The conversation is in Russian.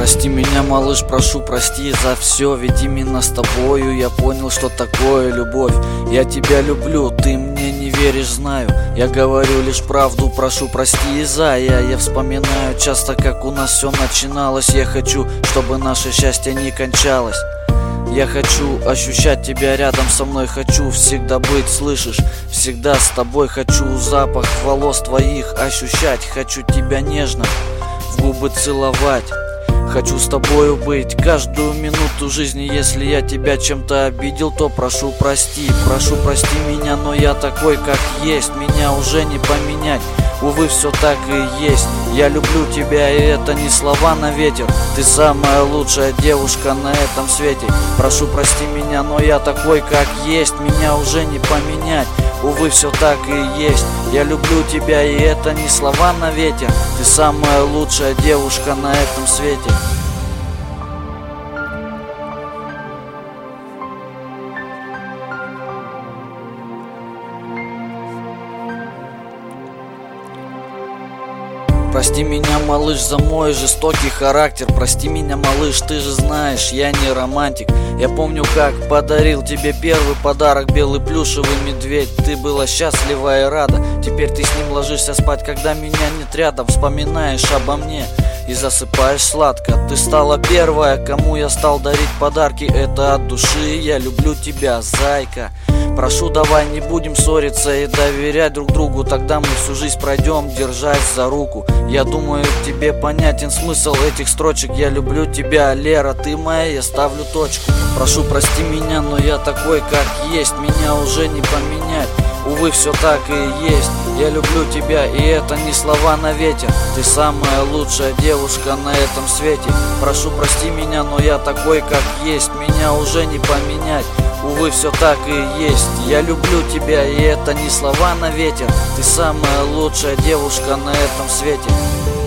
Прости меня, малыш, прошу, прости за все. Ведь именно с тобою я понял, что такое любовь. Я тебя люблю, ты мне не веришь, знаю. Я говорю лишь правду, прошу, прости из-за я вспоминаю часто, как у нас все начиналось. Я хочу, чтобы наше счастье не кончалось. Я хочу ощущать тебя рядом со мной. Хочу всегда быть, слышишь? Всегда с тобой. Хочу запах волос твоих ощущать. Хочу тебя нежно в губы целовать. Хочу с тобою быть каждую минуту жизни. Если я тебя чем-то обидел, то прошу прости. Прошу прости меня, но я такой, как есть. Меня уже не поменять. Увы, все так и есть. Я люблю тебя, и это не слова на ветер. Ты самая лучшая девушка на этом свете. Прошу прости меня, но я такой, как есть. Меня уже не поменять. Увы, все так и есть. Я люблю тебя, и это не слова на ветер. Ты самая лучшая девушка на этом свете. Прости меня, малыш, за мой жестокий характер. Прости меня, малыш, ты же знаешь, я не романтик. Я помню, как подарил тебе первый подарок, белый плюшевый медведь. Ты была счастлива и рада. Теперь ты с ним ложишься спать, когда меня нет рядом. Вспоминаешь обо мне и засыпаешь сладко. Ты стала первая, кому я стал дарить подарки. Это от души, я люблю тебя, зайка. Прошу, давай не будем ссориться и доверять друг другу. Тогда мы всю жизнь пройдем, держась за руку. Я думаю, тебе понятен смысл этих строчек. Я люблю тебя, Лера, ты моя, я ставлю точку. Прошу, прости меня, но я такой, как есть. Меня уже не поменять. Увы, все так и есть. Я люблю тебя, и это не слова на ветер. Ты самая лучшая девушка на этом свете. Прошу, прости меня, но я такой, как есть. Меня уже не поменять. Увы, все так и есть. Я люблю тебя, и это не слова на ветер. Ты самая лучшая девушка на этом свете.